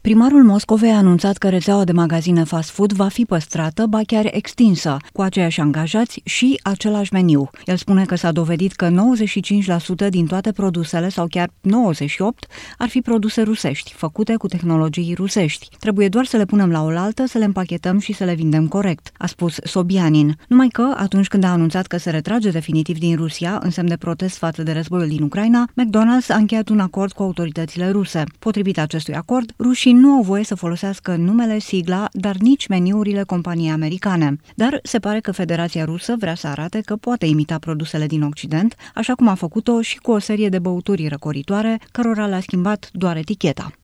Primarul Moscovei a anunțat că rețeaua de magazine fast food va fi păstrată, ba chiar extinsă, cu aceiași angajați și același meniu. El spune că s-a dovedit că 95% din toate produsele, sau chiar 98%, ar fi produse rusești, făcute cu tehnologii rusești. Trebuie doar să le punem la oaltă, să le împachetăm și să le vindem corect, a spus Sobyanin. Numai că, atunci când a anunțat că se retrage definitiv din Rusia, în semn de protest față de războiul din Ucraina, McDonald's a încheiat un acord cu autoritățile ruse. Potrivit acestui acord, rușii nu au voie să folosească numele, sigla, dar nici meniurile companiei americane. Dar se pare că Federația Rusă vrea să arate că poate imita produsele din Occident, așa cum a făcut-o și cu o serie de băuturi răcoritoare, cărora le-a schimbat doar eticheta.